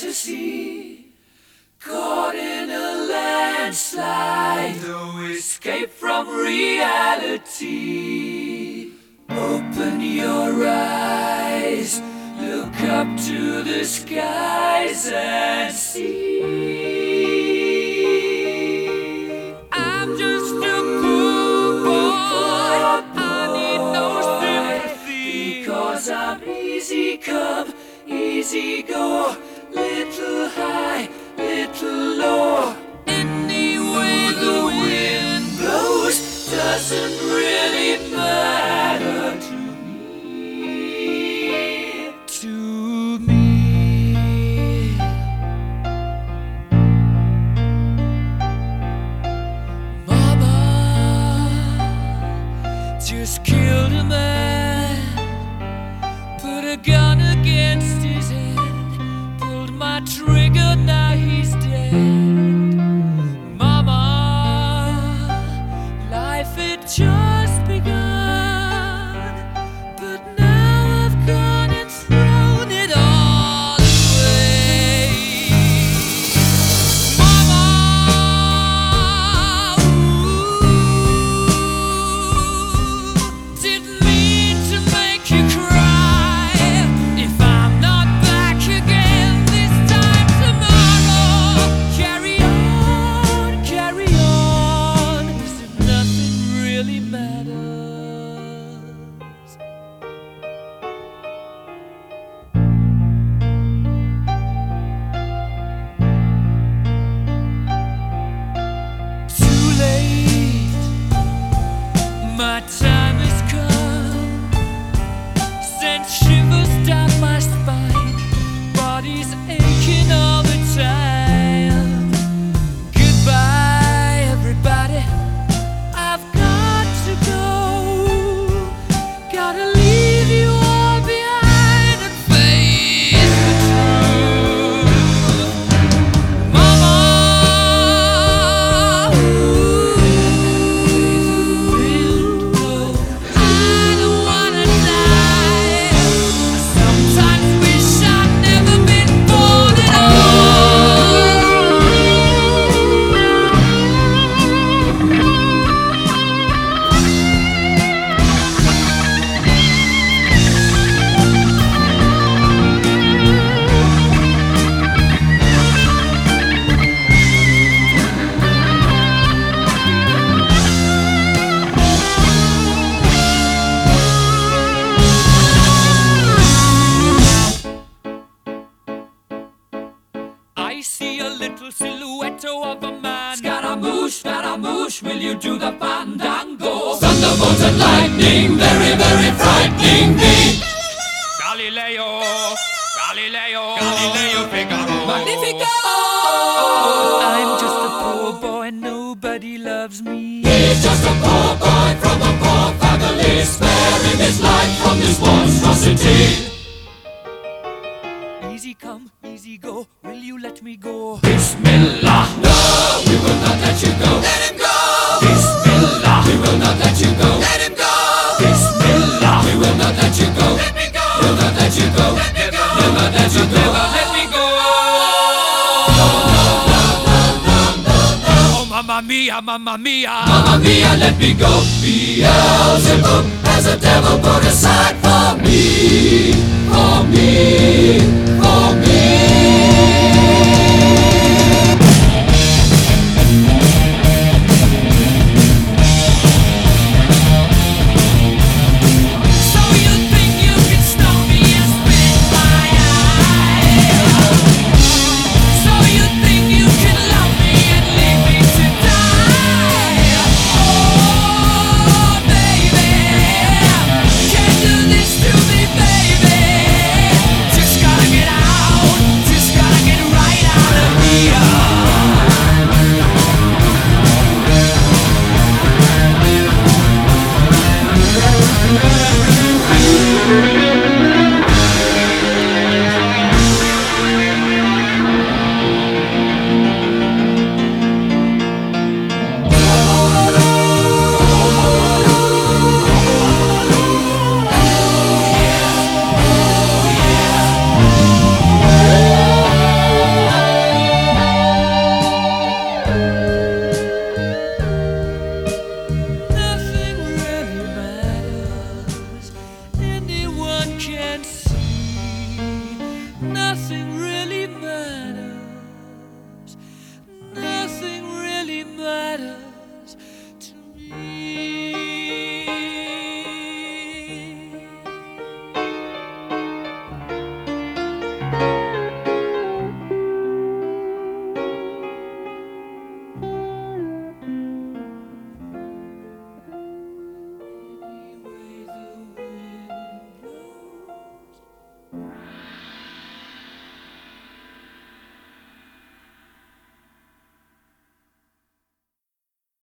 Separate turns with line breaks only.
fantasy, caught in a landslide, no escape from reality. Open your eyes, look up to the skies and see. I'm just a poor boy, I need no sympathy, because I'm easy come, easy go, little high, little low. Any way the wind blows doesn't really matter to me. To me. Mama just killed a man, put a gun against his head, pulled my trigger, now he's dead. Mama, life had just begun, but now I've gone and thrown it all away. Mama, ooh, didn't mean to make you cry. If I'm not back again this time tomorrow, carry on, as if nothing really matters. Too late, my time has come, sent shivers down my spine, body's aching all the time. Goodbye, everybody, I've got to go, gotta leave you all behind and face the truth. Mama, I don't wanna die. I sometimes wish I'd never been born at I see a little silhouette of a man. Scaramouche, will you do the fandango? Thunderbolt and lightning, very, very frightening me. Galileo, Figaro. Magnifico! I'm just a poor boy, nobody loves me. He's just a poor boy from a poor family, sparing his life from this monstrosity. Easy come, easy go, will you let me go? Bismillah, no, we will not let you go. Let him go! Bismillah, we will not let you go. Let him go! Bismillah, we will not let you go. Let me go! We'll not let you go. Let me go! We'll not let you go. Never let me go! Oh, mamma mia, mamma mia! Mamma mia, let me go! Beelzebub has a devil put aside for me.